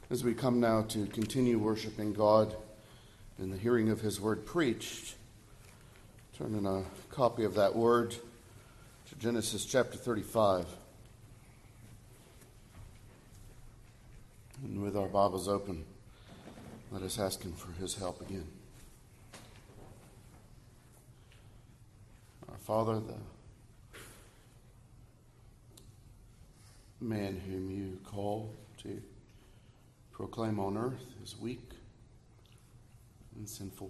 As we come now to continue worshiping God in the hearing of His word preached, turn in a copy of that word to Genesis chapter 35. And with our Bibles open, let us ask Him for His help again. Our Father, the man whom you call to proclaim on earth is weak and sinful.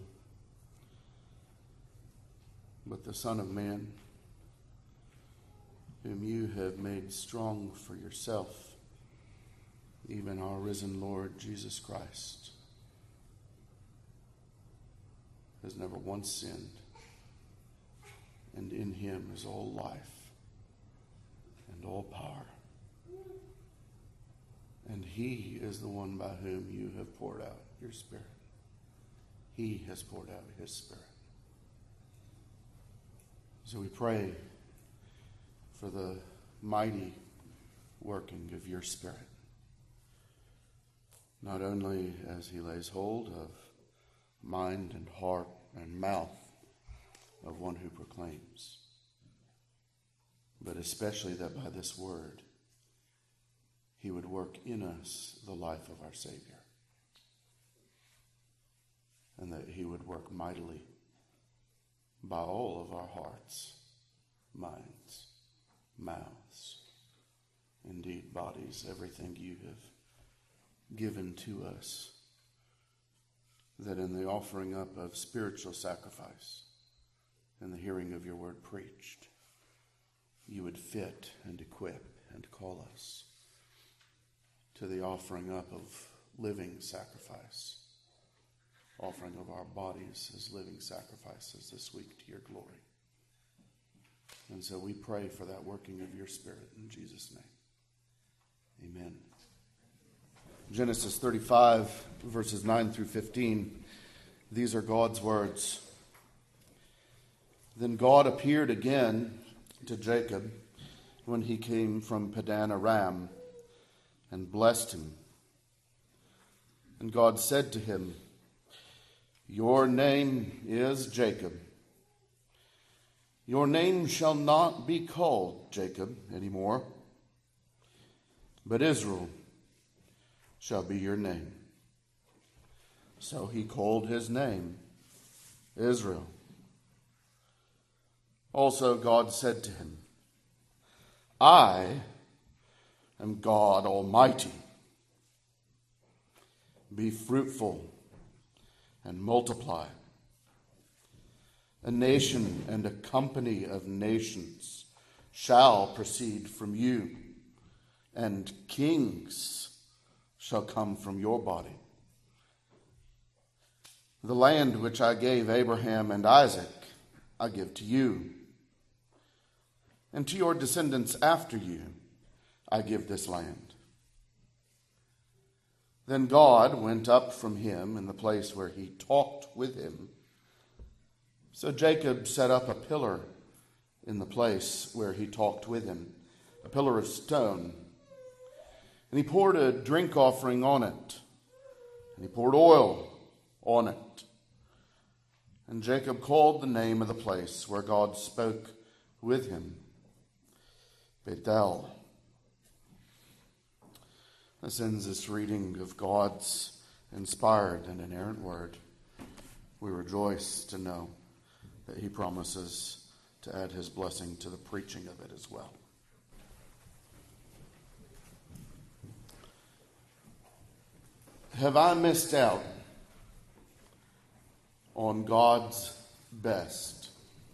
But the Son of Man, whom you have made strong for yourself, even our risen Lord Jesus Christ, has never once sinned, and in him is all life and all power. And he is the one by whom you have poured out your Spirit. He has poured out his Spirit. So we pray for the mighty working of your Spirit, not only as he lays hold of mind and heart and mouth of one who proclaims, but especially that by this word he would work in us the life of our Savior, and that he would work mightily by all of our hearts, minds, mouths, indeed bodies, everything you have given to us, that in the offering up of spiritual sacrifice and the hearing of your word preached, you would fit and equip and call us to the offering up of living sacrifice, offering of our bodies as living sacrifices this week to your glory. And so we pray for that working of your Spirit in Jesus' name. Amen. Genesis 35, verses 9 through 15. These are God's words. Then God appeared again to Jacob when he came from Padan Aram, and blessed him. And God said to him, "Your name is Jacob. Your name shall not be called Jacob anymore, but Israel shall be your name." So he called his name Israel. Also God said to him, "I am God Almighty. Be fruitful and multiply. A nation and a company of nations shall proceed from you, and kings shall come from your body. The land which I gave Abraham and Isaac, I give to you, and to your descendants after you, I give this land." Then God went up from him in the place where he talked with him. So Jacob set up a pillar in the place where he talked with him, a pillar of stone. And he poured a drink offering on it, and he poured oil on it. And Jacob called the name of the place where God spoke with him Bethel. This ends this reading of God's inspired and inerrant word. We rejoice to know that he promises to add his blessing to the preaching of it as well. Have I missed out on God's best?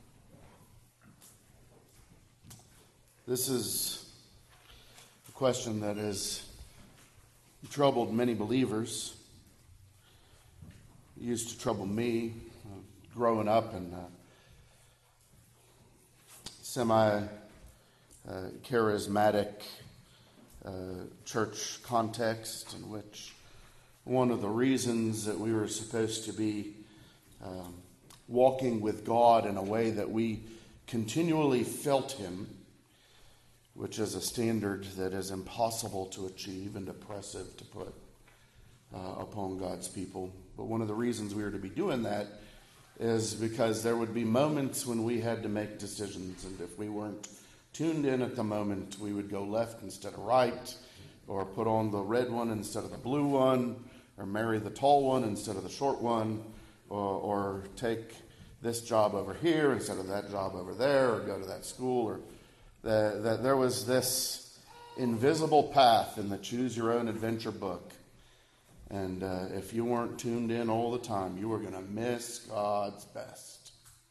This is a question that has troubled many believers. It used to trouble me growing up in a semi-charismatic church context, in which one of the reasons that we were supposed to be walking with God in a way that we continually felt him, which is a standard that is impossible to achieve and oppressive to put upon God's people. But one of the reasons we were to be doing that is because there would be moments when we had to make decisions, and if we weren't tuned in at the moment, we would go left instead of right, or put on the red one instead of the blue one, or marry the tall one instead of the short one, or take this job over here instead of that job over there, or go to that school, or that there was this invisible path in the Choose Your Own Adventure book. And if you weren't tuned in all the time, you were going to miss God's best.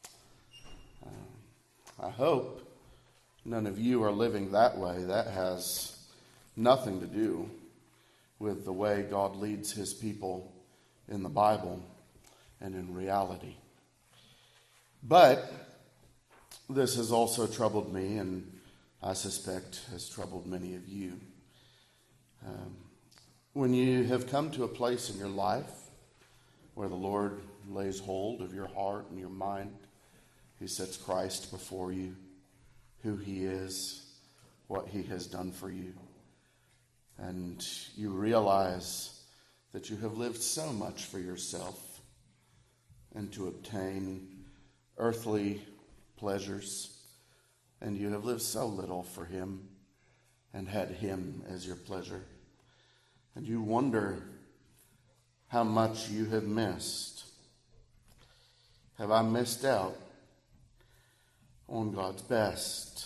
I hope none of you are living that way. That has nothing to do with the way God leads his people in the Bible and in reality. But this has also troubled me, and I suspect has troubled many of you. When you have come to a place in your life where the Lord lays hold of your heart and your mind, he sets Christ before you, who he is, what he has done for you, and you realize that you have lived so much for yourself and to obtain earthly pleasures, and you have lived so little for him and had him as your pleasure. And you wonder how much you have missed. Have I missed out on God's best?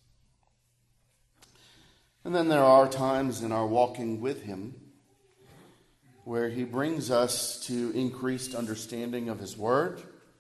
And then there are times in our walking with him where he brings us to increased understanding of his word,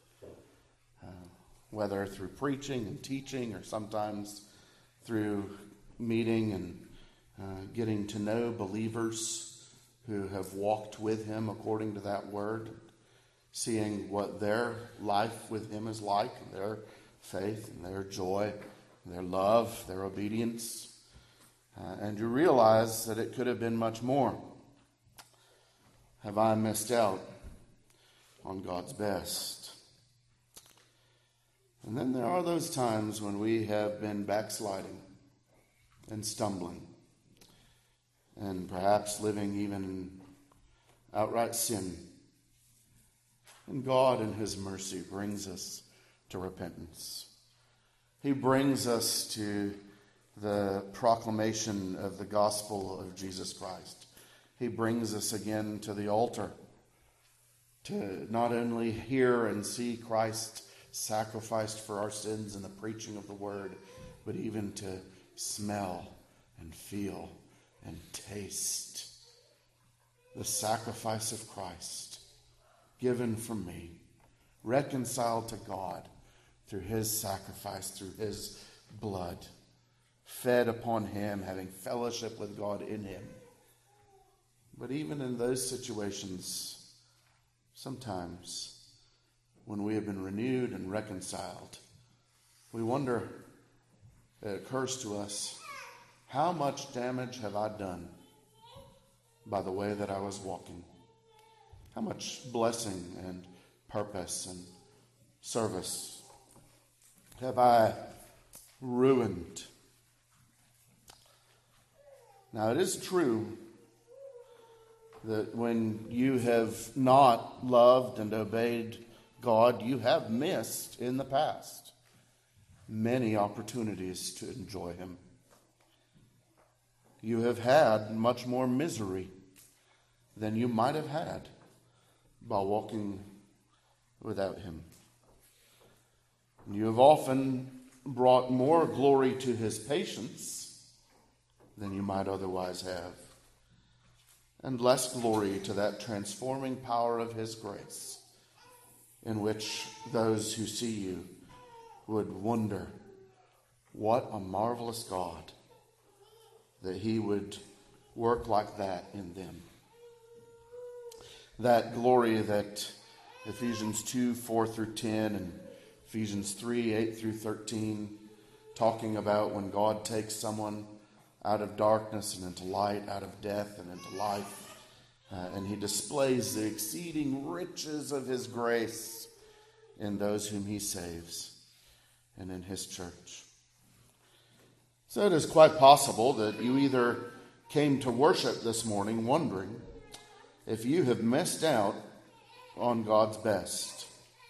whether through preaching and teaching, or sometimes through meeting and getting to know believers who have walked with him according to that word, seeing what their life with him is like, and their faith and their joy, and their love, their obedience. And you realize that it could have been much more. Have I missed out on God's best? And then there are those times when we have been backsliding and stumbling, and perhaps living even in outright sin. And God in his mercy brings us to repentance. He brings us to the proclamation of the gospel of Jesus Christ. He brings us again to the altar to not only hear and see Christ sacrificed for our sins in the preaching of the word, but even to smell and feel and taste the sacrifice of Christ given for me, reconciled to God through his sacrifice, through his blood, fed upon him, having fellowship with God in him. But even in those situations, sometimes when we have been renewed and reconciled, we wonder, it occurs to us, how much damage have I done by the way that I was walking? How much blessing and purpose and service have I ruined? Now, it is true that when you have not loved and obeyed God, you have missed in the past many opportunities to enjoy him. You have had much more misery than you might have had by walking without him. You have often brought more glory to his patience than you might otherwise have, and less glory to that transforming power of his grace, in which those who see you would wonder, what a marvelous God that he would work like that in them. That glory that Ephesians 2, 4 through 10 and Ephesians 3, 8 through 13, talking about when God takes someone out of darkness and into light, out of death and into life, and he displays the exceeding riches of his grace in those whom he saves and in his church. So it is quite possible that you either came to worship this morning wondering, if you have missed out on God's best.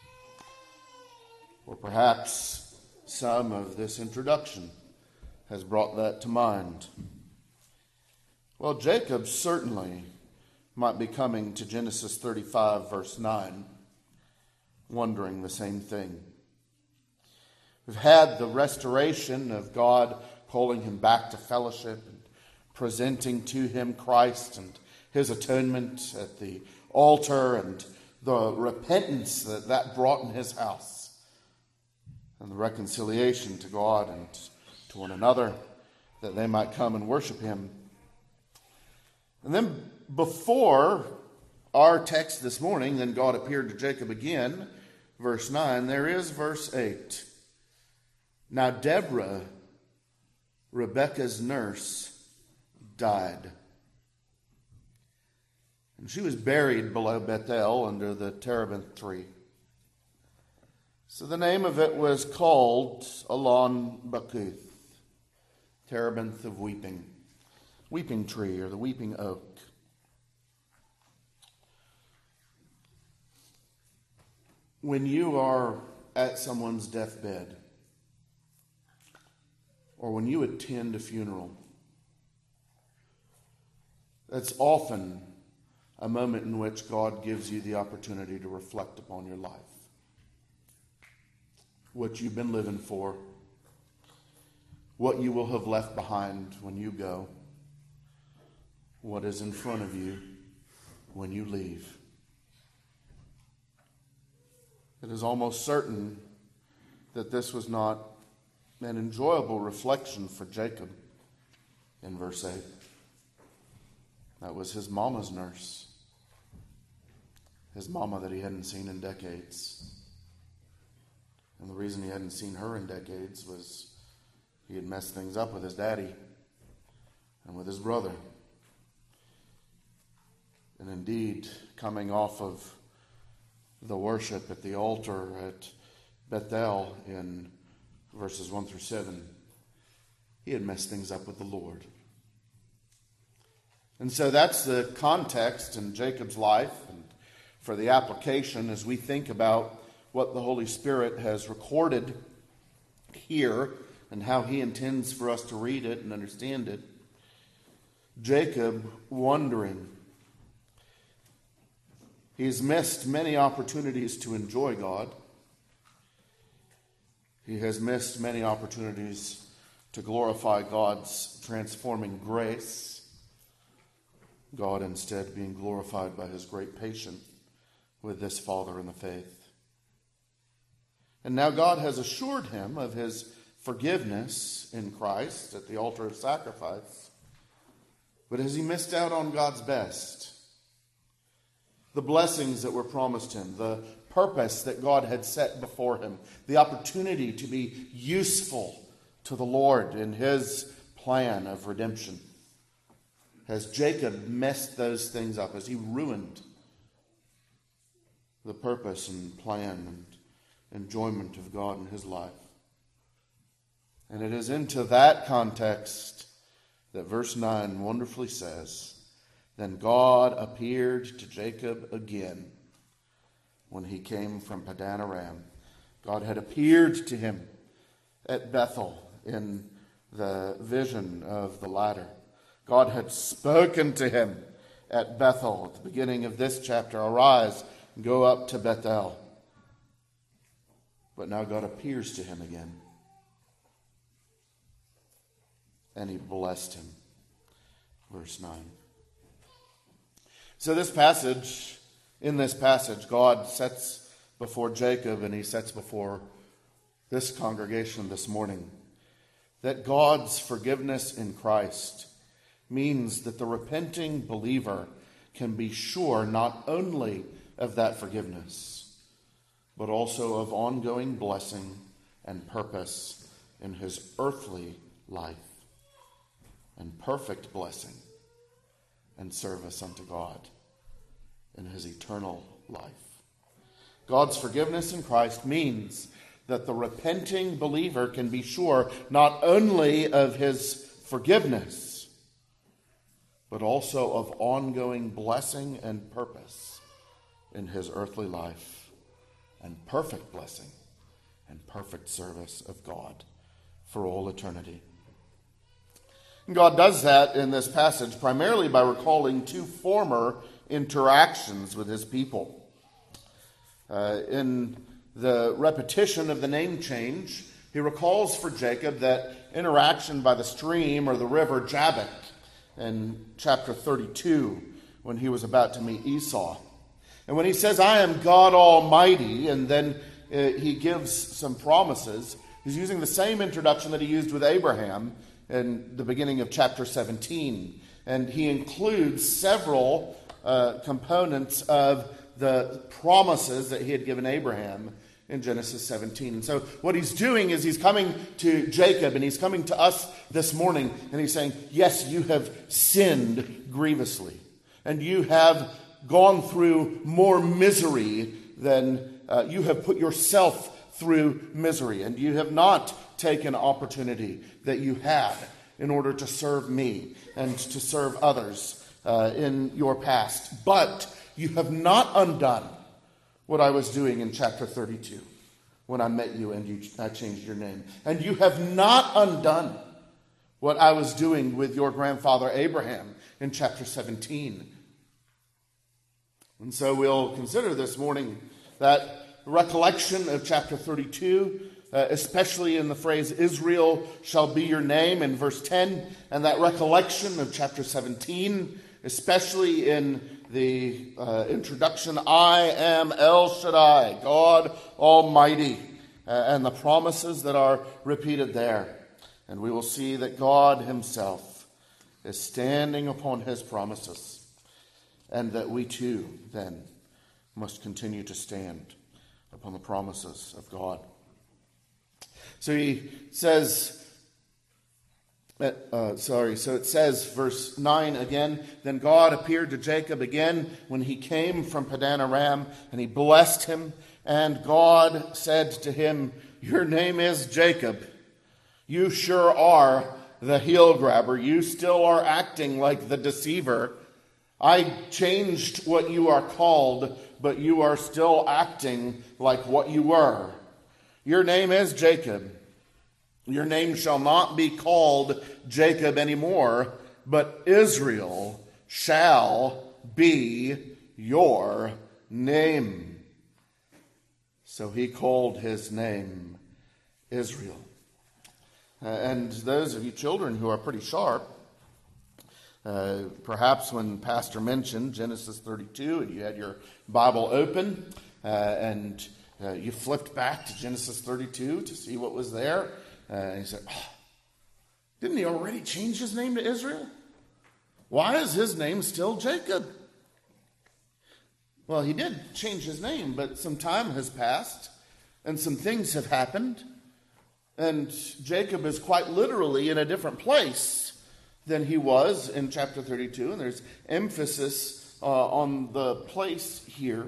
Or perhaps some of this introduction has brought that to mind. Well, Jacob certainly might be coming to Genesis 35, verse 9, wondering the same thing. We've had the restoration of God calling him back to fellowship and presenting to him Christ and his atonement at the altar and the repentance that brought in his house and the reconciliation to God and to one another that they might come and worship him. And then before our text this morning, then God appeared to Jacob again, verse 9, there is verse 8. Now Deborah, Rebekah's nurse, died. And she was buried below Bethel under the terebinth tree. So the name of it was called Allon Bakuth, terebinth of weeping, weeping tree or the weeping oak. When you are at someone's deathbed, or when you attend a funeral, that's often a moment in which God gives you the opportunity to reflect upon your life. What you've been living for, what you will have left behind when you go, what is in front of you when you leave. It is almost certain that this was not an enjoyable reflection for Jacob in verse 8. That was his mama's nurse. His mama that he hadn't seen in decades. And the reason he hadn't seen her in decades was he had messed things up with his daddy and with his brother. And indeed, coming off of the worship at the altar at Bethel in verses 1 through 7, he had messed things up with the Lord. And so that's the context in Jacob's life and for the application as we think about what the Holy Spirit has recorded here and how he intends for us to read it and understand it. Jacob wondering. He's missed many opportunities to enjoy God. He has missed many opportunities to glorify God's transforming grace. God instead being glorified by his great patience with this father in the faith. And now God has assured him of his forgiveness in Christ at the altar of sacrifice. But has he missed out on God's best? The blessings that were promised him, the purpose that God had set before him, the opportunity to be useful to the Lord in his plan of redemption. Has Jacob messed those things up? Has he ruined the purpose and plan and enjoyment of God in his life? And it is into that context that verse 9 wonderfully says, Then God appeared to Jacob again when he came from Padan Aram. God had appeared to him at Bethel in the vision of the ladder. God had spoken to him at Bethel at the beginning of this chapter. Arise and go up to Bethel. But now God appears to him again. And he blessed him. Verse 9. So in this passage, God sets before Jacob and he sets before this congregation this morning that God's forgiveness in Christ means that the repenting believer can be sure not only of that forgiveness, but also of ongoing blessing and purpose in his earthly life and perfect blessing and service unto God in his eternal life. God's forgiveness in Christ means that the repenting believer can be sure not only of his forgiveness, but also of ongoing blessing and purpose in his earthly life, and perfect blessing and perfect service of God for all eternity. And God does that in this passage primarily by recalling two former interactions with his people. In the repetition of the name change, he recalls for Jacob that interaction by the stream or the river Jabbok in chapter 32 when he was about to meet Esau. And when he says, I am God Almighty, and then he gives some promises, he's using the same introduction that he used with Abraham in the beginning of chapter 17. And he includes several components of the promises that he had given Abraham in Genesis 17. And so what he's doing is he's coming to Jacob and he's coming to us this morning and he's saying, yes, you have sinned grievously. And you have gone through more misery than you have put yourself through misery. And you have not taken opportunity that you had in order to serve me and to serve others in your past. But you have not undone what I was doing in chapter 32 when I met you and I changed your name. And you have not undone what I was doing with your grandfather Abraham in chapter 17. And so we'll consider this morning that recollection of chapter 32, especially in the phrase, Israel shall be your name in verse 10, and that recollection of chapter 17, especially in the introduction, I am El Shaddai, God Almighty, and the promises that are repeated there. And we will see that God himself is standing upon his promises, and that we too then must continue to stand upon the promises of God. So he says, so it says, verse 9 again, then God appeared to Jacob again when he came from Padan Aram, and he blessed him. And God said to him, your name is Jacob. You sure are the heel grabber. You still are acting like the deceiver. I changed what you are called, but you are still acting like what you were. Your name is Jacob. Your name shall not be called Jacob anymore, but Israel shall be your name. So he called his name Israel. And those of you children who are pretty sharp, perhaps when Pastor mentioned Genesis 32 and you had your Bible open and you flipped back to Genesis 32 to see what was there, and he said, didn't he already change his name to Israel? Why is his name still Jacob? Well, he did change his name, but some time has passed and some things have happened. And Jacob is quite literally in a different place than he was in chapter 32. And there's emphasis on the place here.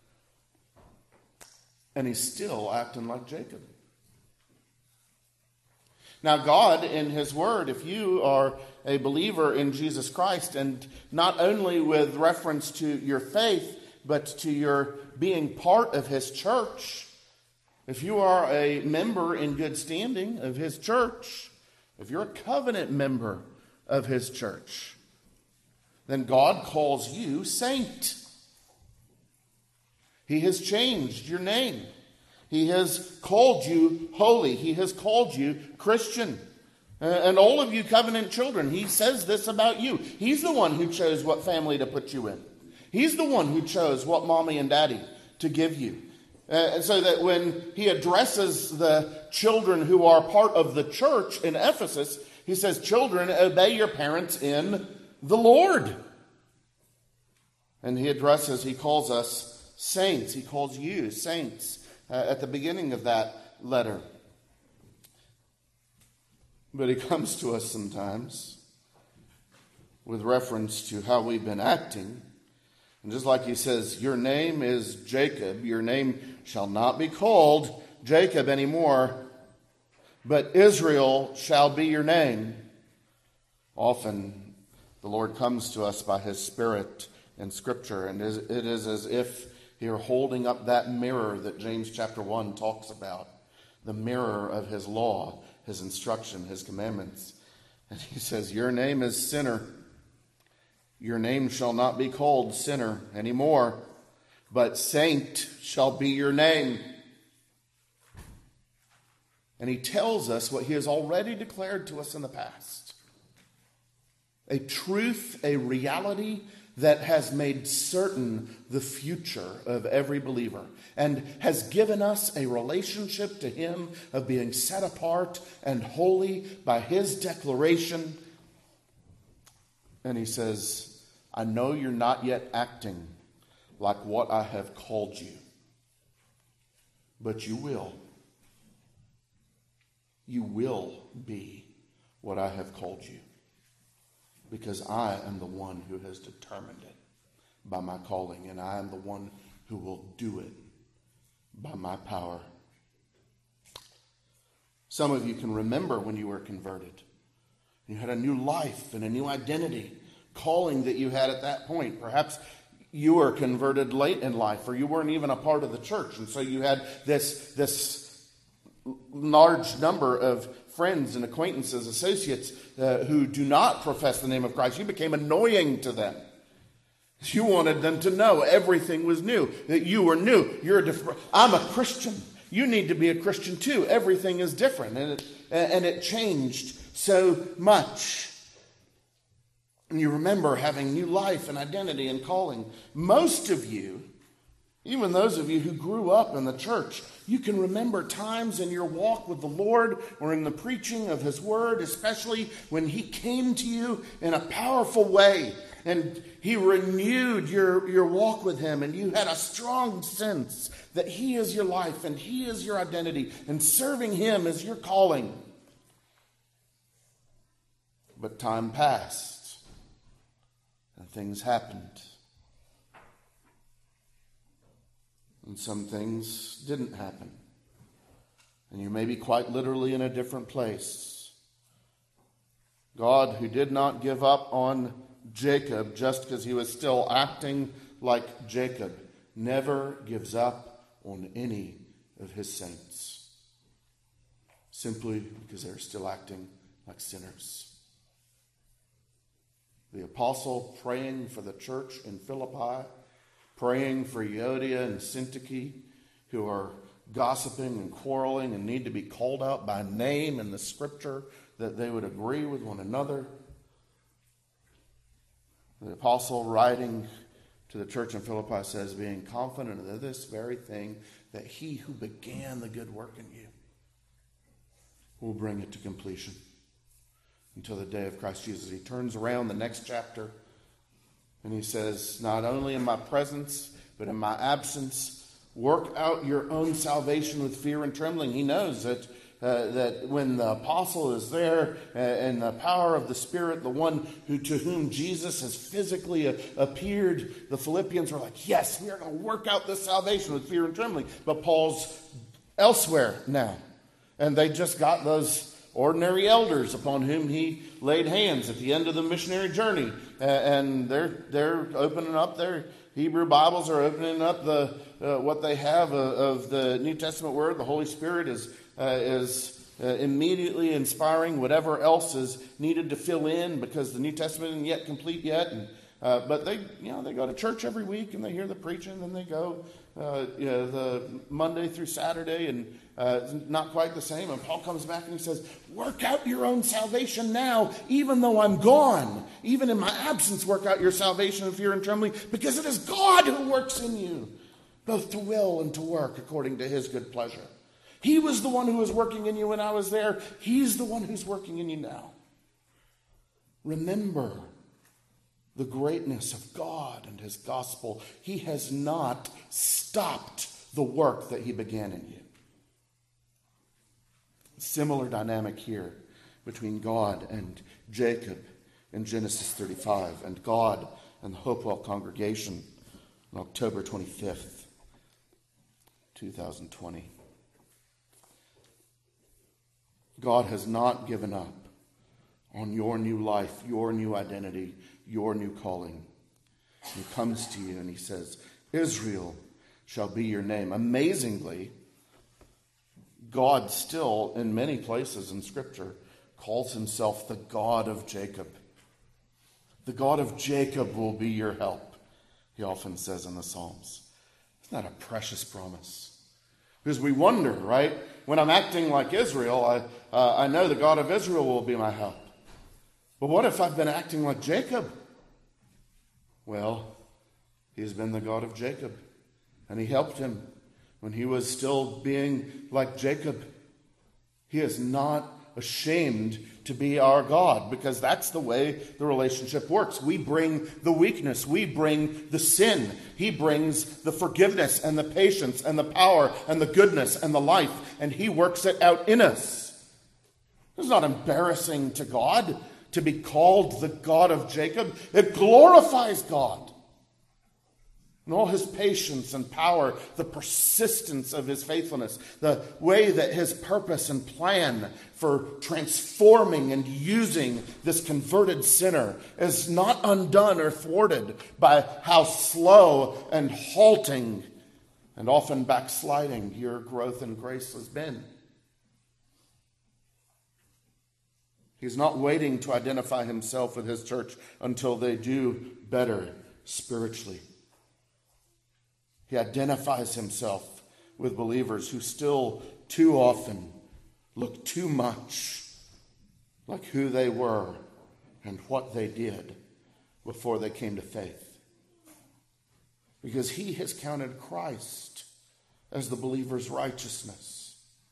And he's still acting like Jacob. Now, God, in his word, if you are a believer in Jesus Christ, and not only with reference to your faith, but to your being part of his church, if you are a member in good standing of his church, if you're a covenant member of his church, then God calls you saint. He has changed your name. He has called you holy. He has called you Christian. And all of you covenant children, he says this about you. He's the one who chose what family to put you in. He's the one who chose what mommy and daddy to give you. And so that when he addresses the children who are part of the church in Ephesus, he says, children, obey your parents in the Lord. And he calls us saints. He calls you saints at the beginning of that letter. But he comes to us sometimes with reference to how we've been acting. And just like he says, your name is Jacob, your name shall not be called Jacob anymore, but Israel shall be your name. Often The Lord comes to us by his Spirit in Scripture, and it is as if you're holding up that mirror that James chapter 1 talks about, the mirror of his law, his instruction, his commandments. And he says, your name is sinner. Your name shall not be called sinner anymore, but saint shall be your name. And he tells us what he has already declared to us in the past. A truth, a reality that has made certain the future of every believer and has given us a relationship to him of being set apart and holy by his declaration. And he says, I know you're not yet acting like what I have called you, but you will. You will be what I have called you, because I am the one who has determined it by my calling, and I am the one who will do it by my power. Some of you can remember when you were converted. You had a new life and a new identity, calling that you had at that point. Perhaps you were converted late in life, or you weren't even a part of the church, and so you had this large number of friends and acquaintances, associates who do not profess the name of Christ. You became annoying to them. You wanted them to know everything was new, that you were new. I'm a Christian. You need to be a Christian too. Everything is different, and it changed so much. And you remember having new life and identity and calling. Most of you, even those of you who grew up in the church, you can remember times in your walk with the Lord or in the preaching of his word, especially when he came to you in a powerful way and he renewed your walk with him, and you had a strong sense that he is your life and he is your identity, and serving him is your calling. But time passed and things happened. And some things didn't happen. And you may be quite literally in a different place. God, who did not give up on Jacob just because he was still acting like Jacob, never gives up on any of his saints, simply because they're still acting like sinners. The apostle praying for the church in Philippi, praying for Euodia and Syntyche, who are gossiping and quarreling and need to be called out by name in the scripture, that they would agree with one another. The apostle writing to the church in Philippi says, being confident of this very thing, that he who began the good work in you will bring it to completion until the day of Christ Jesus. He turns around the next chapter and he says, not only in my presence, but in my absence, work out your own salvation with fear and trembling. He knows that when the apostle is there in the power of the Spirit, the one to whom Jesus has physically appeared, the Philippians are like, yes, we are going to work out this salvation with fear and trembling. But Paul's elsewhere now, and they just got those ordinary elders upon whom he laid hands at the end of the missionary journey, and they're opening up their Hebrew Bibles, are opening up the what they have of the New Testament word. The Holy Spirit is immediately inspiring whatever else is needed to fill in, because the New Testament isn't yet complete yet. And but they go to church every week and they hear the preaching, and they go the Monday through Saturday, and it's not quite the same. And Paul comes back and he says, work out your own salvation now, even though I'm gone. Even in my absence, work out your salvation in fear and trembling, because it is God who works in you, both to will and to work according to his good pleasure. He was the one who was working in you when I was there. He's the one who's working in you now. Remember the greatness of God and his gospel. He has not stopped the work that he began in you. Similar dynamic here between God and Jacob in Genesis 35, and God and the Hopewell congregation on October 25th, 2020. God has not given up on your new life, your new identity, your new calling. He comes to you and he says, Israel shall be your name. Amazingly, God still, in many places in Scripture, calls himself the God of Jacob. The God of Jacob will be your help, he often says in the Psalms. Isn't that a precious promise? Because we wonder, right? When I'm acting like Israel, I know the God of Israel will be my help. But what if I've been acting like Jacob? Well, he's been the God of Jacob, and he helped him when he was still being like Jacob. He is not ashamed to be our God, because that's the way the relationship works. We bring the weakness, we bring the sin. He brings the forgiveness and the patience and the power and the goodness and the life, and he works it out in us. It's not embarrassing to God to be called the God of Jacob. It glorifies God. And all his patience and power, the persistence of his faithfulness, the way that his purpose and plan for transforming and using this converted sinner is not undone or thwarted by how slow and halting and often backsliding your growth in grace has been. He's not waiting to identify himself with his church until they do better spiritually. He identifies himself with believers who still too often look too much like who they were and what they did before they came to faith. Because he has counted Christ as the believer's righteousness,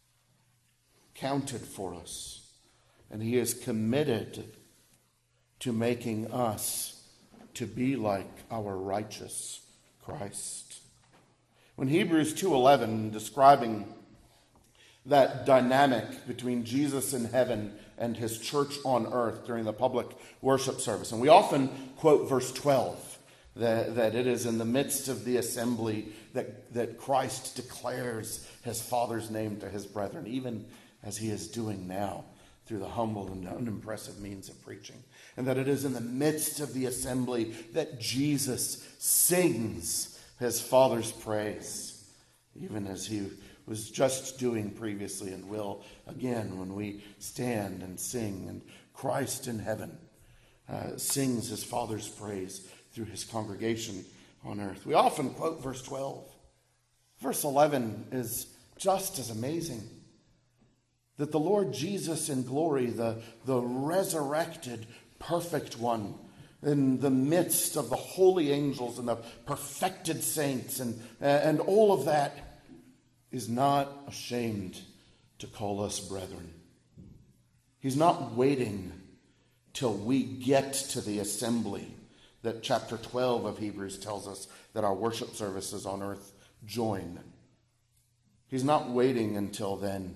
counted for us. And he is committed to making us to be like our righteous Christ. When Hebrews 2:11, describing that dynamic between Jesus in heaven and his church on earth during the public worship service, and we often quote verse 12, that it is in the midst of the assembly that Christ declares his Father's name to his brethren, even as he is doing now, through the humble and unimpressive means of preaching. And that it is in the midst of the assembly that Jesus sings his Father's praise, even as he was just doing previously and will again when we stand and sing. And Christ in heaven sings his Father's praise through his congregation on earth. We often quote verse 12. Verse 11 is just as amazing. That the Lord Jesus in glory, the resurrected, perfect one, in the midst of the holy angels and the perfected saints and all of that, is not ashamed to call us brethren. He's not waiting till we get to the assembly that chapter 12 of Hebrews tells us that our worship services on earth join. He's not waiting until then.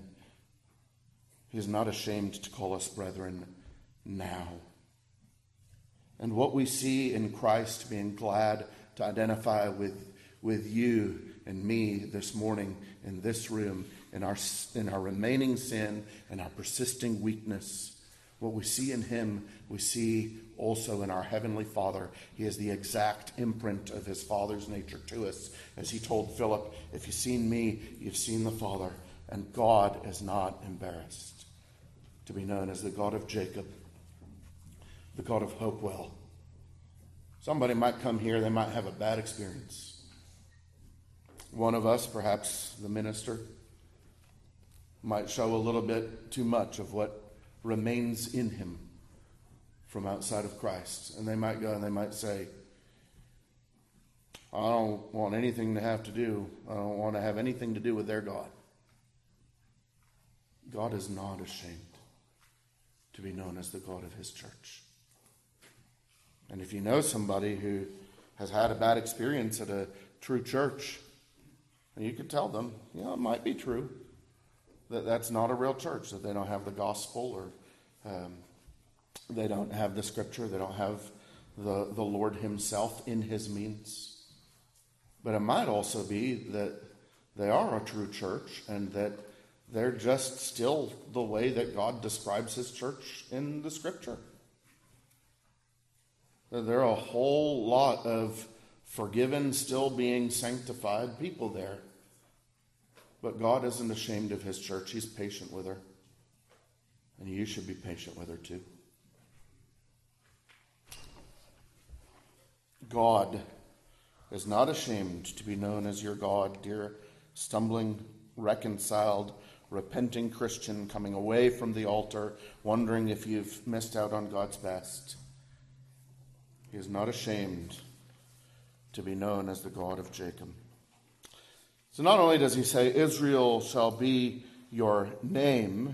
He is not ashamed to call us brethren now. And what we see in Christ being glad to identify with you and me this morning in this room, in our remaining sin and our persisting weakness, what we see in him, we see also in our Heavenly Father. He is the exact imprint of his Father's nature to us. As he told Philip, if you've seen me, you've seen the Father. And God is not embarrassed to be known as the God of Jacob, the God of Hopewell. Somebody might come here, they might have a bad experience. One of us, perhaps the minister, might show a little bit too much of what remains in him from outside of Christ. And they might go and they might say, I don't want anything to have to do, I don't want to have anything to do with their God. God is not ashamed to be known as the God of his church. And if you know somebody who has had a bad experience at a true church, you could tell them, it might be true that that's not a real church, that they don't have the gospel, or they don't have the scripture, they don't have the Lord himself in his means. But it might also be that they are a true church and that They're just still the way that God describes his church in the scripture. There are a whole lot of forgiven, still being sanctified people there. But God isn't ashamed of his church. He's patient with her. And you should be patient with her too. God is not ashamed to be known as your God, dear stumbling, reconciled, repenting Christian coming away from the altar, wondering if you've missed out on God's best. He is not ashamed to be known as the God of Jacob. So not only does he say, Israel shall be your name,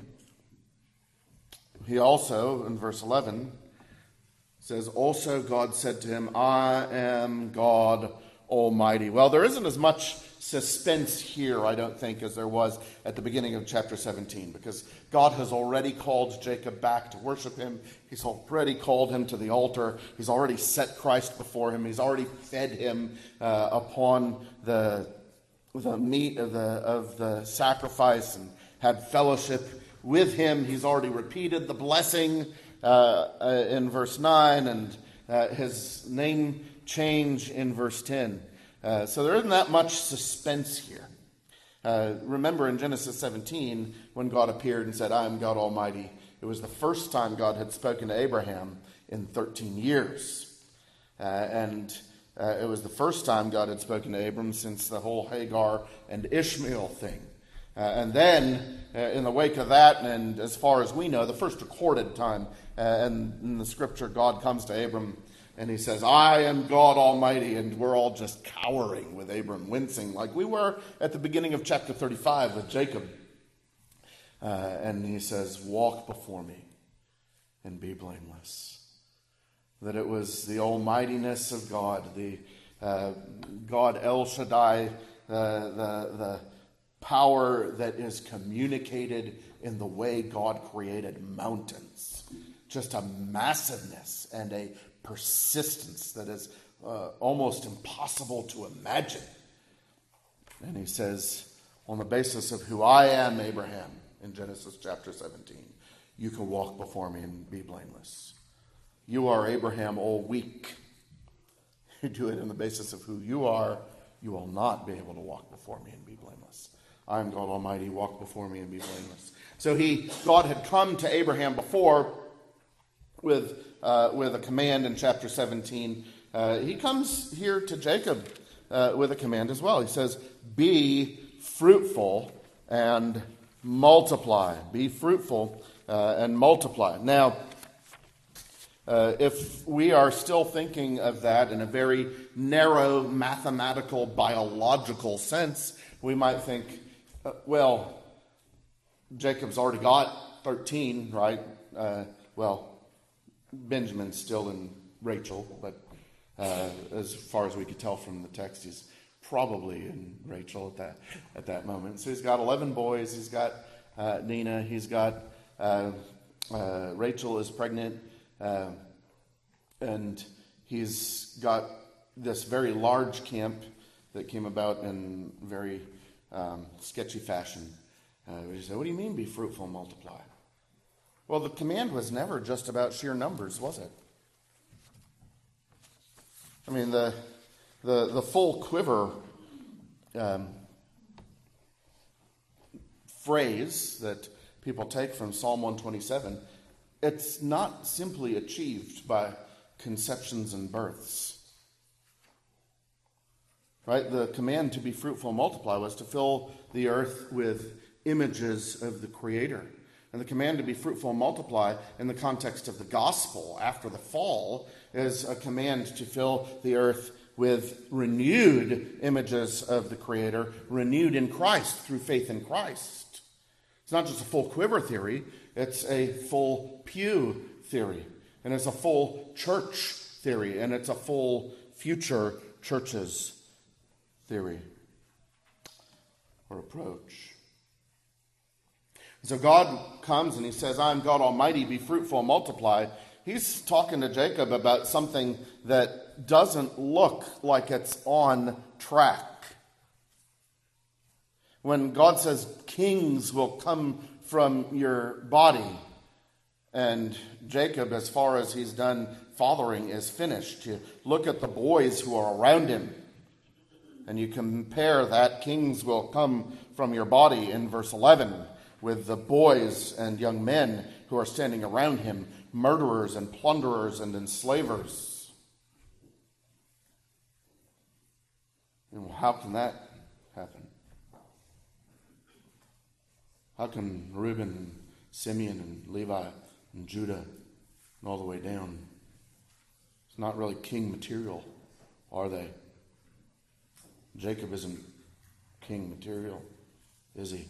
he also, in verse 11, says, also God said to him, I am God Almighty. Well, there isn't as much suspense here, I don't think, as there was at the beginning of chapter 17, because God has already called Jacob back to worship him. He's already called him to the altar. He's already set Christ before him. He's already fed him upon the meat of the sacrifice and had fellowship with him. He's already repeated the blessing in verse 9 and his name change in verse 10. So there isn't that much suspense here. Remember in Genesis 17, when God appeared and said, I am God Almighty, it was the first time God had spoken to Abraham in 13 years. And it was the first time God had spoken to Abram since the whole Hagar and Ishmael thing. And then, in the wake of that, and as far as we know, the first recorded time and in the scripture, God comes to Abram and he says, I am God Almighty. And we're all just cowering with Abram, wincing like we were at the beginning of chapter 35 with Jacob. And he says, walk before me and be blameless. That it was the almightiness of God, the God El Shaddai, the power that is communicated in the way God created mountains. Just a massiveness and a persistence that is almost impossible to imagine. And he says, on the basis of who I am, Abraham, in Genesis chapter 17, you can walk before me and be blameless. You are Abraham all week. You do it on the basis of who you are, you will not be able to walk before me and be blameless. I am God Almighty, walk before me and be blameless. So God had come to Abraham before with a command in chapter 17. He comes here to Jacob with a command as well. He says, be fruitful and multiply. Be fruitful and multiply. Now, if we are still thinking of that in a very narrow mathematical, biological sense, we might think, well, Jacob's already got 13, right? Benjamin's still in Rachel, but as far as we could tell from the text, he's probably in Rachel at that moment. So he's got 11 boys. He's got Nina. He's got Rachel is pregnant. And he's got this very large camp that came about in very sketchy fashion. He said, what do you mean be fruitful and multiply? Well, the command was never just about sheer numbers, was it? I mean, the full quiver phrase that people take from Psalm 127, it's not simply achieved by conceptions and births. Right? The command to be fruitful and multiply was to fill the earth with images of the Creator. And the command to be fruitful and multiply in the context of the gospel after the fall is a command to fill the earth with renewed images of the Creator, renewed in Christ through faith in Christ. It's not just a full quiver theory, it's a full pew theory. And it's a full church theory. And it's a full future churches theory or approach. So God comes and he says, I am God Almighty, be fruitful and multiply. He's talking to Jacob about something that doesn't look like it's on track. When God says kings will come from your body, and Jacob, as far as he's done fathering, is finished. You look at the boys who are around him, and you compare that kings will come from your body in verse 11 with the boys and young men who are standing around him, murderers and plunderers and enslavers. And how can that happen? How can Reuben and Simeon and Levi and Judah and all the way down? It's not really king material, are they? Jacob isn't king material, is he?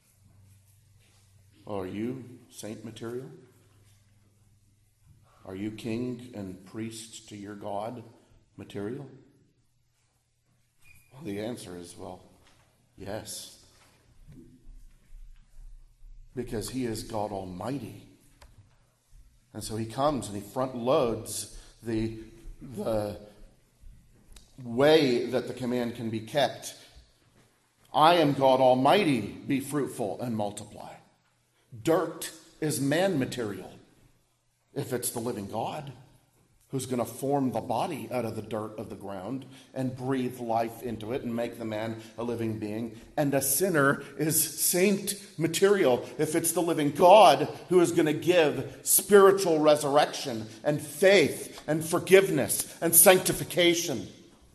Are you saint material? Are you king and priest to your God material? Well, the answer is, yes. Because he is God Almighty. And so he comes and he front loads the way that the command can be kept. I am God Almighty, be fruitful and multiply. Dirt is man material. If it's the living God who's going to form the body out of the dirt of the ground and breathe life into it and make the man a living being. And a sinner is saint material if it's the living God who is going to give spiritual resurrection and faith and forgiveness and sanctification.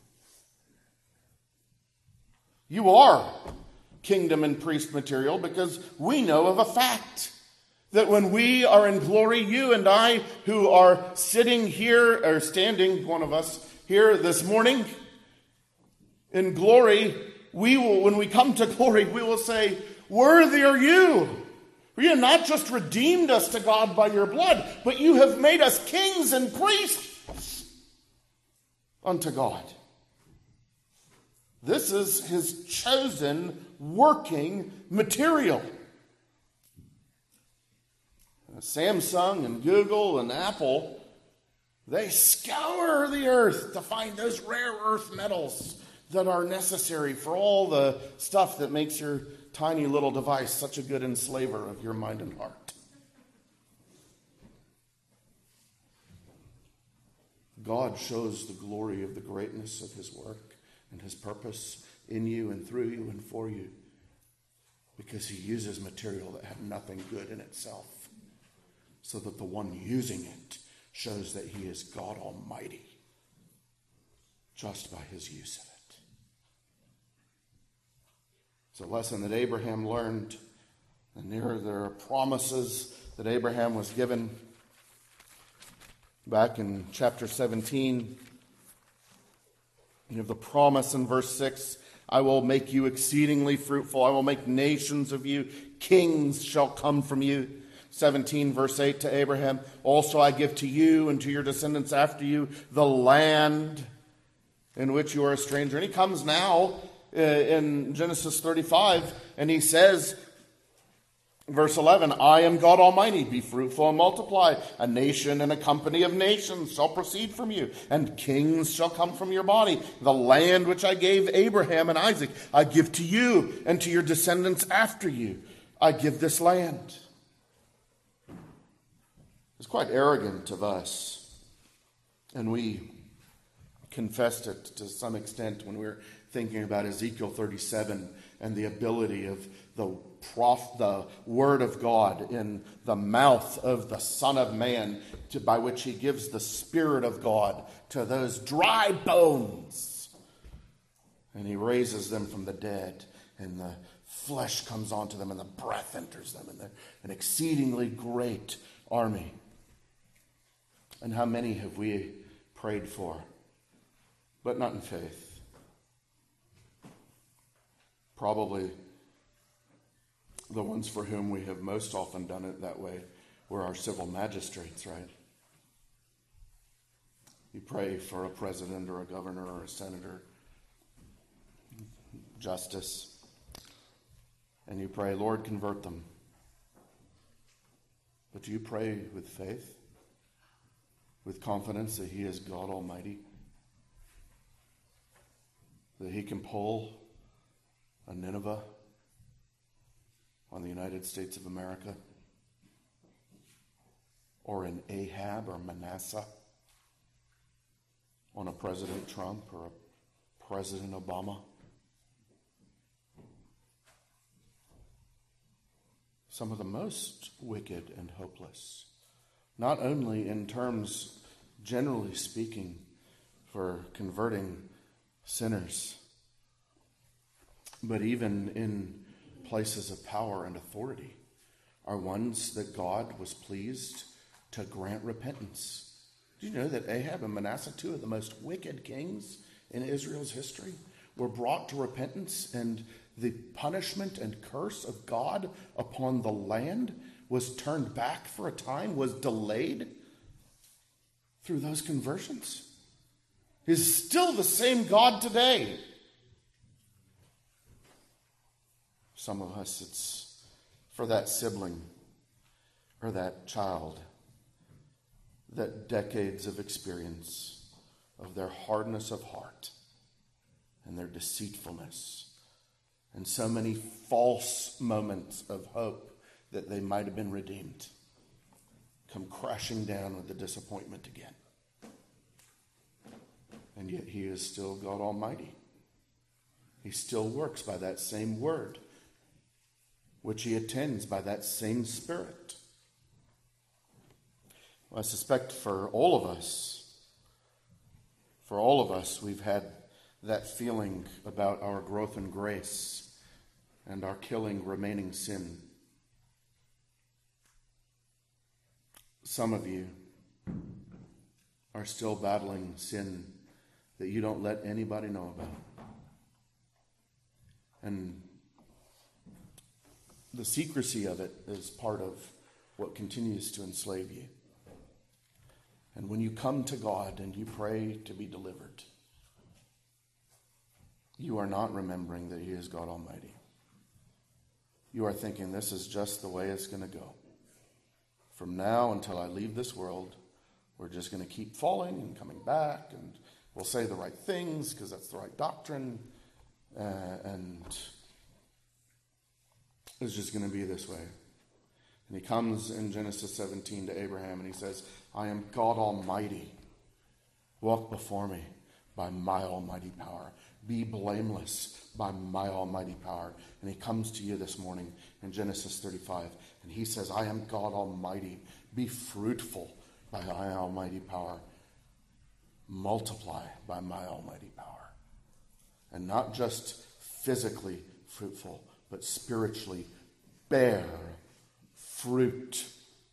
You are kingdom and priest material because we know of a fact. That when we are in glory, you and I who are sitting here, or standing, one of us here this morning, in glory, we will, when we come to glory, we will say, worthy are you. For you have not just redeemed us to God by your blood, but you have made us kings and priests unto God. This is his chosen working material. Samsung and Google and Apple, they scour the earth to find those rare earth metals that are necessary for all the stuff that makes your tiny little device such a good enslaver of your mind and heart. God shows the glory of the greatness of his work and his purpose in you and through you and for you because he uses material that had nothing good in itself, so that the one using it shows that he is God Almighty just by his use of it. It's a lesson that Abraham learned, and there are promises that Abraham was given back in chapter 17. You have the promise in verse 6, I will make you exceedingly fruitful. I will make nations of you. Kings shall come from you. 17 verse 8 to Abraham, also I give to you and to your descendants after you the land in which you are a stranger. And he comes now in Genesis 35 and he says, verse 11, I am God Almighty, be fruitful and multiply. A nation and a company of nations shall proceed from you, and kings shall come from your body. The land which I gave Abraham and Isaac, I give to you and to your descendants after you. I give this land. It's quite arrogant of us, and we confessed it to some extent when we were thinking about Ezekiel 37 and the ability of the word of God in the mouth of the Son of Man, by which he gives the Spirit of God to those dry bones. And he raises them from the dead, and the flesh comes onto them, and the breath enters them, and they're an exceedingly great army. And how many have we prayed for, but not in faith? Probably the ones for whom we have most often done it that way were our civil magistrates, right? You pray for a president or a governor or a senator, justice, and you pray, Lord, convert them. But do you pray with faith? With confidence that he is God Almighty? That he can pull a Nineveh on the United States of America, or in Ahab or Manasseh, on a President Trump or a President Obama. Some of the most wicked and hopeless, not only in terms, generally speaking, for converting sinners, but even in places of power and authority, are ones that God was pleased to grant repentance. Do you know that Ahab and Manasseh, two of the most wicked kings in Israel's history, were brought to repentance, and the punishment and curse of God upon the land was turned back for a time, was delayed through those conversions? He's still the same God today. Some of us, it's for that sibling or that child, that decades of experience of their hardness of heart and their deceitfulness and so many false moments of hope that they might have been redeemed come crashing down with the disappointment again. And yet he is still God Almighty. He still works by that same word, which he attends by that same Spirit. Well, I suspect for all of us, we've had that feeling about our growth in grace and our killing remaining sin. Some of you are still battling sin that you don't let anybody know about. And the secrecy of it is part of what continues to enslave you. And when you come to God and you pray to be delivered, you are not remembering that he is God Almighty. You are thinking, this is just the way it's going to go. From now until I leave this world, we're just going to keep falling and coming back, and we'll say the right things because that's the right doctrine, and it's just going to be this way. And he comes in Genesis 17 to Abraham and he says, I am God Almighty. Walk before me by my almighty power. Be blameless by my almighty power. And he comes to you this morning in Genesis 35 and he says, I am God Almighty. Be fruitful by my almighty power. Multiply by my almighty power. And not just physically fruitful, but spiritually bear fruit.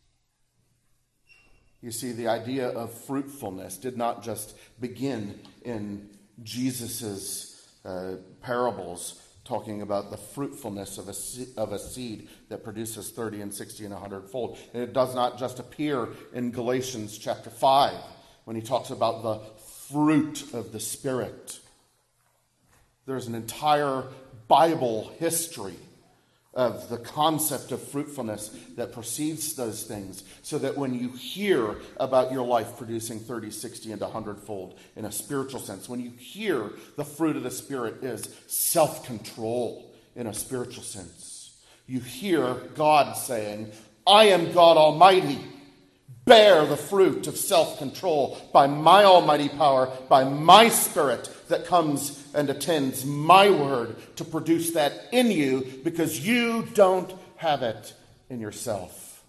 You see, the idea of fruitfulness did not just begin in Jesus's parables talking about the fruitfulness of a seed that produces 30 and 60 and 100-fold. And it does not just appear in Galatians chapter 5 when he talks about the fruit of the Spirit. There's an entire Bible history of the concept of fruitfulness that precedes those things, so that when you hear about your life producing 30, 60, and 100-fold in a spiritual sense, when you hear the fruit of the Spirit is self-control in a spiritual sense, you hear God saying, I am God Almighty. Bear the fruit of self-control by my almighty power, by my Spirit that comes and attends my word to produce that in you, because you don't have it in yourself.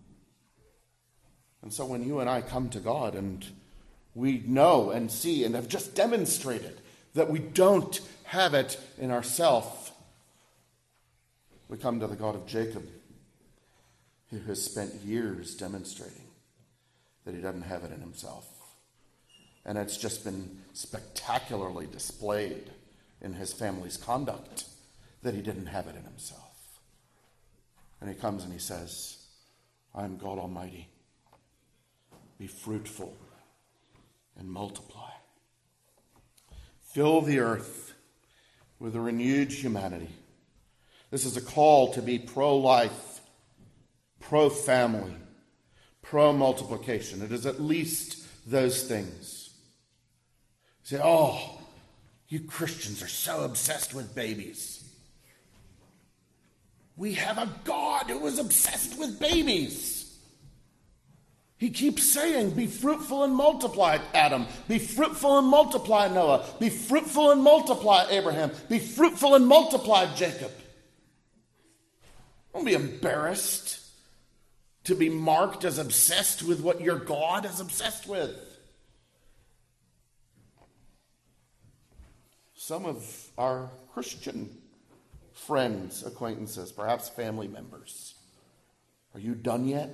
And so when you and I come to God and we know and see and have just demonstrated that we don't have it in ourselves, we come to the God of Jacob, who has spent years demonstrating that he doesn't have it in himself. And it's just been spectacularly displayed in his family's conduct that he didn't have it in himself. And he comes and he says, I am God Almighty. Be fruitful and multiply. Fill the earth with a renewed humanity. This is a call to be pro-life, pro-family, pro-multiplication. It is at least those things. You say, oh, you Christians are so obsessed with babies. We have a God who is obsessed with babies. He keeps saying, be fruitful and multiply, Adam. Be fruitful and multiply, Noah. Be fruitful and multiply, Abraham. Be fruitful and multiply, Jacob. Don't be embarrassed to be marked as obsessed with what your God is obsessed with. Some of our Christian friends, acquaintances, perhaps family members, are you done yet?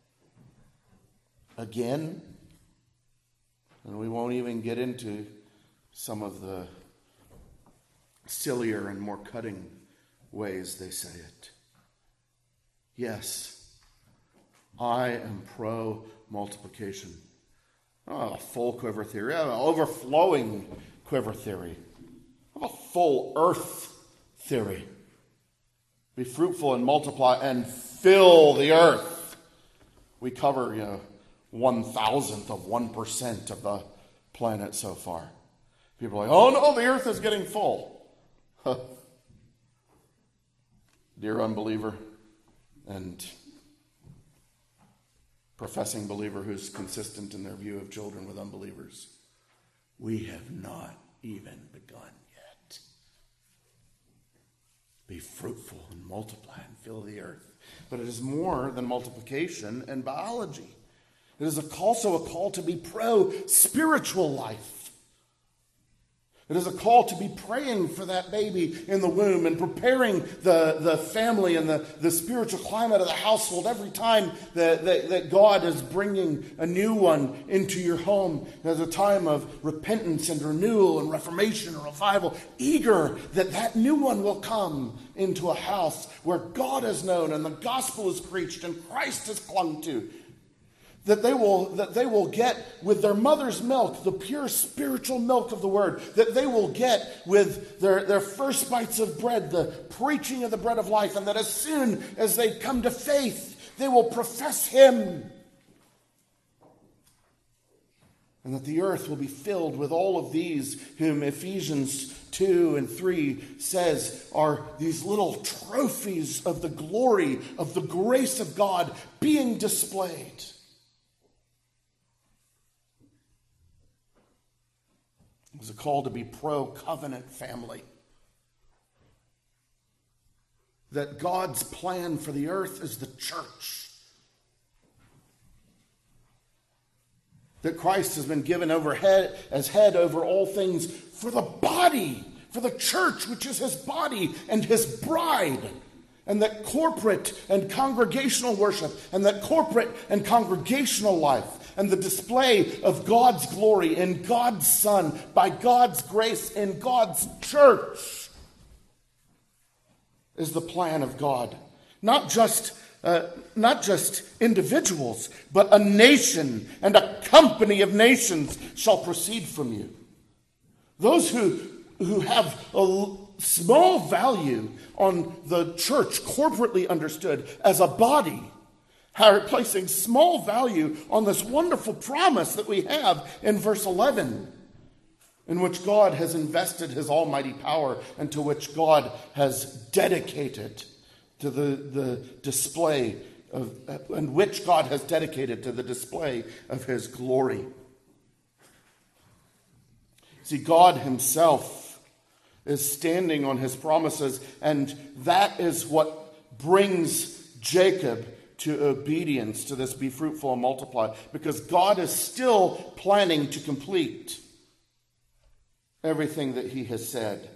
Again? And we won't even get into some of the sillier and more cutting ways they say it. Yes, I am pro-multiplication. Oh, a full quiver theory, an overflowing quiver theory, a full earth theory. Be fruitful and multiply and fill the earth. We cover, 1,000th of 1% of the planet so far. People are like, oh no, the earth is getting full. Dear unbeliever and professing believer who's consistent in their view of children with unbelievers, we have not even begun yet. Be fruitful and multiply and fill the earth. But it is more than multiplication and biology. It is also a call to be pro-spiritual life. It is a call to be praying for that baby in the womb and preparing the family and the spiritual climate of the household every time that God is bringing a new one into your home. There's a time of repentance and renewal and reformation and revival, eager that new one will come into a house where God is known and the gospel is preached and Christ is clung to. That they will get with their mother's milk, the pure spiritual milk of the word. That they will get with their first bites of bread, the preaching of the bread of life. And that as soon as they come to faith, they will profess him. And that the earth will be filled with all of these whom Ephesians 2 and 3 says are these little trophies of the glory, of the grace of God being displayed. It was a call to be pro-covenant family. That God's plan for the earth is the church. That Christ has been given as head over all things for the body, for the church, which is his body and his bride. And that corporate and congregational worship and that corporate and congregational life and the display of God's glory in God's Son by God's grace in God's church is the plan of God. Not just individuals, but a nation and a company of nations shall proceed from you. Those who have a small value on the church, corporately understood as a body, are placing small value on this wonderful promise that we have in verse 11, in which God has invested his almighty power and to which God has dedicated to the display of, and which God has dedicated to the display of his glory. See, God himself is standing on his promises, and that is what brings Jacob to obedience to this be fruitful and multiply, because God is still planning to complete everything that he has said.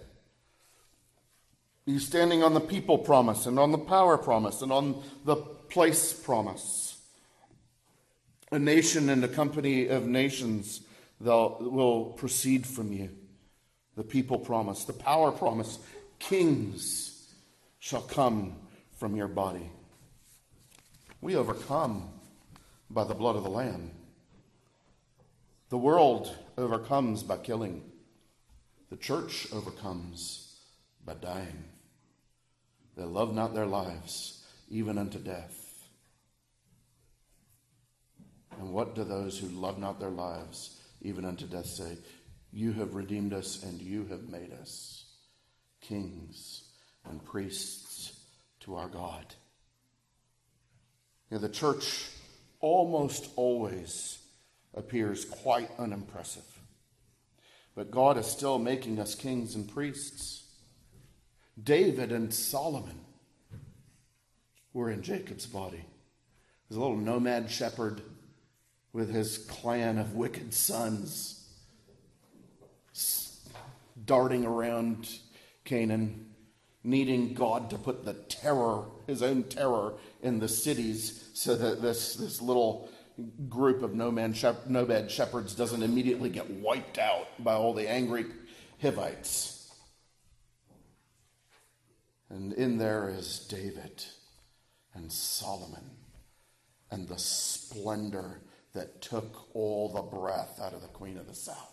He's standing on the people promise and on the power promise and on the place promise. A nation and a company of nations will proceed from you. The people promise, the power promise, kings shall come from your body. We overcome by the blood of the Lamb. The world overcomes by killing. The church overcomes by dying. They love not their lives, even unto death. And what do those who love not their lives, even unto death, say? You have redeemed us, and you have made us kings and priests to our God. The church almost always appears quite unimpressive. But God is still making us kings and priests. David and Solomon were in Jacob's body. There's a little nomad shepherd with his clan of wicked sons darting around Canaan, needing God to put the terror, his own terror, in the cities so that this little group of nomad shepherds doesn't immediately get wiped out by all the angry Hivites. And in there is David and Solomon and the splendor that took all the breath out of the Queen of the South.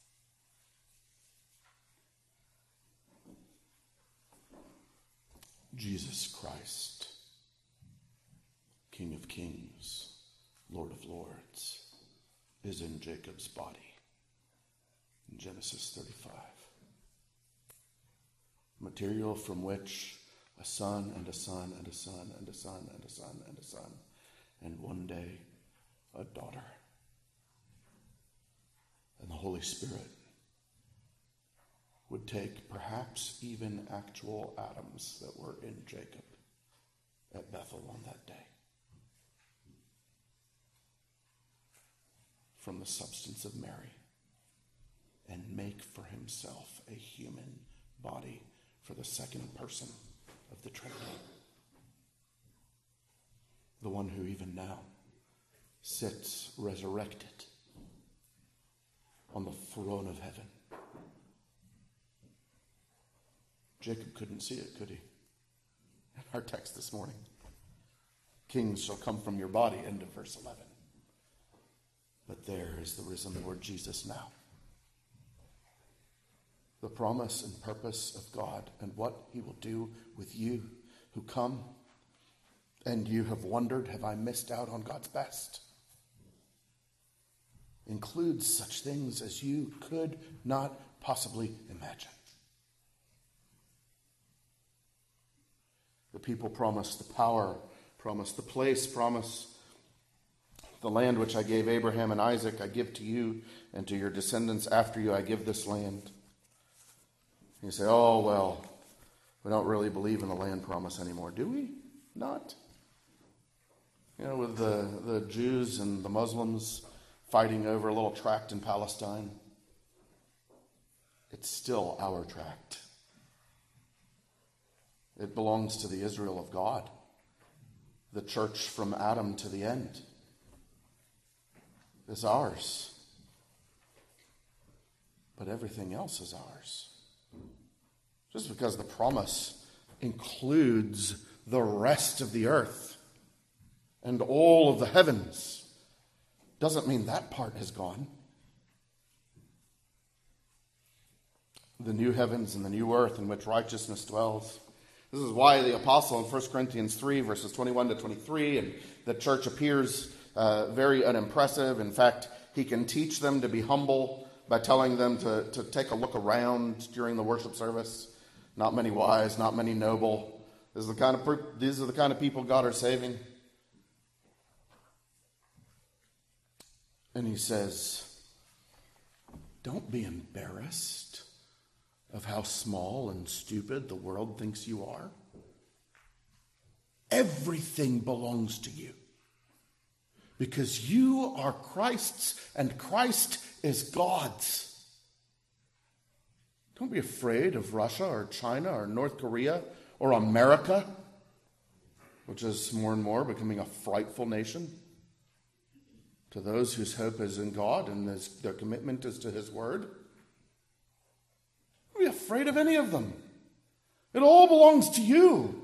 Jesus Christ, King of Kings, Lord of Lords, is in Jacob's body in Genesis 35. Material from which a son and a son and a son and a son and a son and a son, and one day a daughter. And the Holy Spirit would take perhaps even actual atoms that were in Jacob at Bethel on that day, from the substance of Mary, and make for himself a human body for the second person of the Trinity. The one who even now sits resurrected on the throne of heaven. Jacob couldn't see it, could he? In our text this morning, kings shall come from your body, end of verse 11. But there is the risen Lord Jesus now. The promise and purpose of God and what he will do with you who come, and you have wondered, have I missed out on God's best? Includes such things as you could not possibly imagine. The people promise the power, promise the place, promise the land which I gave Abraham and Isaac, I give to you, and to your descendants after you I give this land. You say, oh, well, we don't really believe in the land promise anymore. Do we? Not? With the Jews and the Muslims fighting over a little tract in Palestine, it's still our tract. It belongs to the Israel of God, the church from Adam to the end. Is ours. But everything else is ours. Just because the promise includes the rest of the earth and all of the heavens doesn't mean that part is gone. The new heavens and the new earth in which righteousness dwells. This is why the apostle in 1 Corinthians 3, verses 21 to 23, and the church appears very unimpressive. In fact, he can teach them to be humble by telling them to take a look around during the worship service. Not many wise, not many noble. These are the kind of people God is saving. And he says, don't be embarrassed of how small and stupid the world thinks you are. Everything belongs to you. Because you are Christ's and Christ is God's. Don't be afraid of Russia or China or North Korea or America, which is more and more becoming a frightful nation. To those whose hope is in God and their commitment is to his word. Don't be afraid of any of them. It all belongs to you.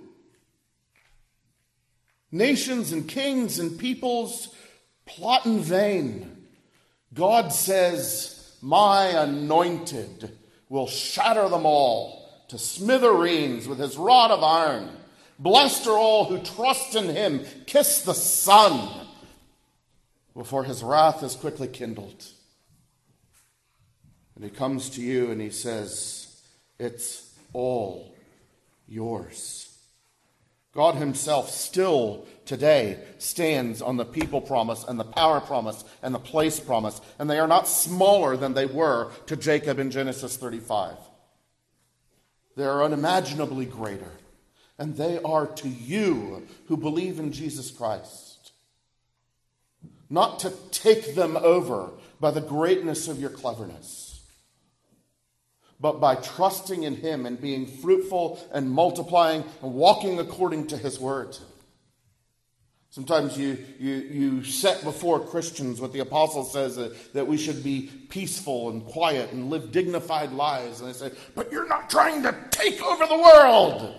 Nations and kings and peoples plot in vain. God says, my anointed will shatter them all to smithereens with his rod of iron. Blessed are all who trust in him. Kiss the Son before his wrath is quickly kindled. And he comes to you and he says, it's all yours. God himself still today stands on the people promise and the power promise and the place promise, and they are not smaller than they were to Jacob in Genesis 35. They are unimaginably greater, and they are to you who believe in Jesus Christ. Not to take them over by the greatness of your cleverness, but by trusting in him and being fruitful and multiplying and walking according to his word. Sometimes you set before Christians what the apostle says, that we should be peaceful and quiet and live dignified lives. And they say, but you're not trying to take over the world.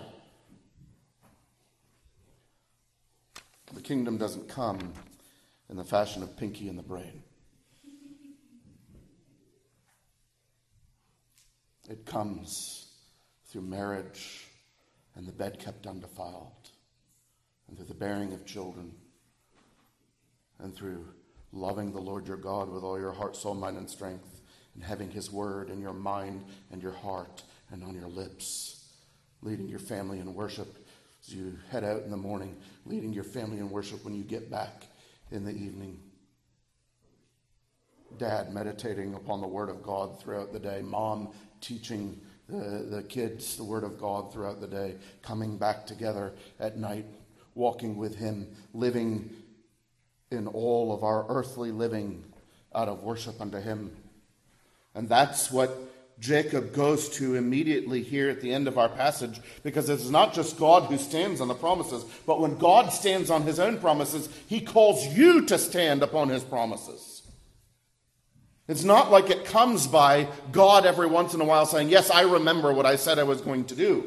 The kingdom doesn't come in the fashion of Pinky and the Brain. It comes through marriage and the bed kept undefiled, and through the bearing of children, and through loving the Lord your God with all your heart, soul, mind, and strength, and having his word in your mind and your heart and on your lips, leading your family in worship as you head out in the morning, leading your family in worship when you get back in the evening. Dad meditating upon the word of God throughout the day. Mom teaching the kids the word of God throughout the day. Coming back together at night, walking with him, living in all of our earthly living out of worship unto him. And that's what Jacob goes to immediately here at the end of our passage, because it's not just God who stands on the promises, but when God stands on his own promises, he calls you to stand upon his promises. It's not like it comes by God every once in a while saying, yes, I remember what I said I was going to do.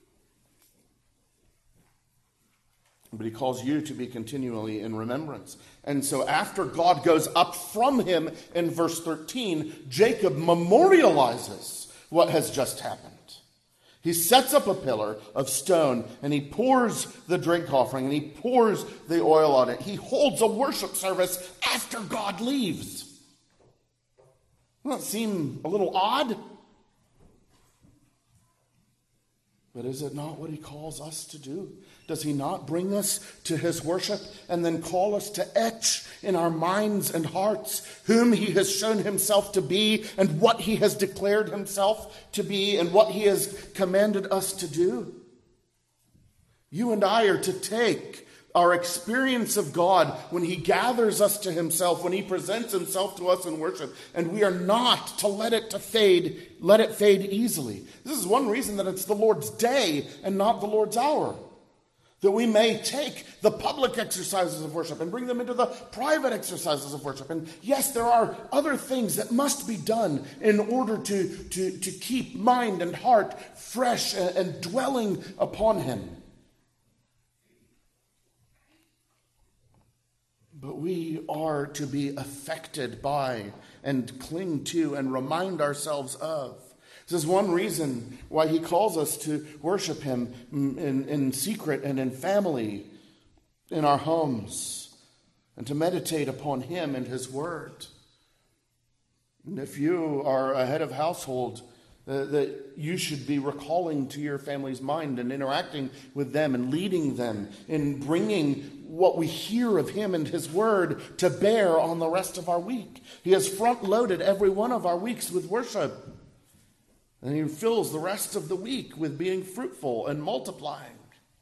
But he calls you to be continually in remembrance. And so after God goes up from him in verse 13, Jacob memorializes what has just happened. He sets up a pillar of stone and he pours the drink offering and he pours the oil on it. He holds a worship service after God leaves. Doesn't that seem a little odd? But is it not what he calls us to do? Does he not bring us to his worship and then call us to etch in our minds and hearts whom he has shown himself to be and what he has declared himself to be and what he has commanded us to do? You and I are to take our experience of God when he gathers us to himself, when he presents himself to us in worship, and we are not to let it fade easily. This is one reason that it's the Lord's day and not the Lord's hour. That we may take the public exercises of worship and bring them into the private exercises of worship. And yes, there are other things that must be done in order to keep mind and heart fresh and dwelling upon him. But we are to be affected by and cling to and remind ourselves of. This is one reason why he calls us to worship him in secret and in family, in our homes, and to meditate upon him and his word. And if you are a head of household, that you should be recalling to your family's mind and interacting with them and leading them in bringing what we hear of him and his word to bear on the rest of our week. He has front-loaded every one of our weeks with worship. And he fills the rest of the week with being fruitful and multiplying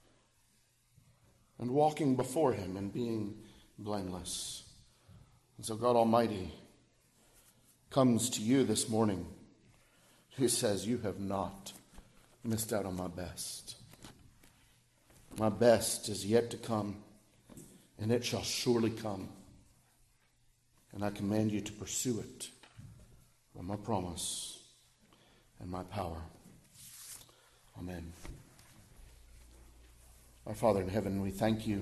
and walking before him and being blameless. And so God Almighty comes to you this morning. He says, you have not missed out on my best. My best is yet to come, and it shall surely come. And I command you to pursue it by my promise and my power. Amen. Our Father in heaven, we thank you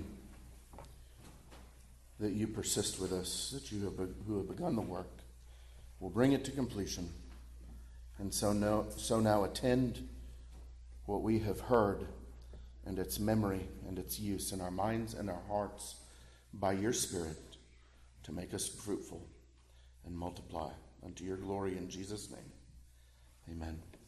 that you persist with us, that you who have begun the work will bring it to completion. And so now attend what we have heard and its memory and its use in our minds and our hearts by your Spirit to make us fruitful and multiply unto your glory in Jesus' name. Amen.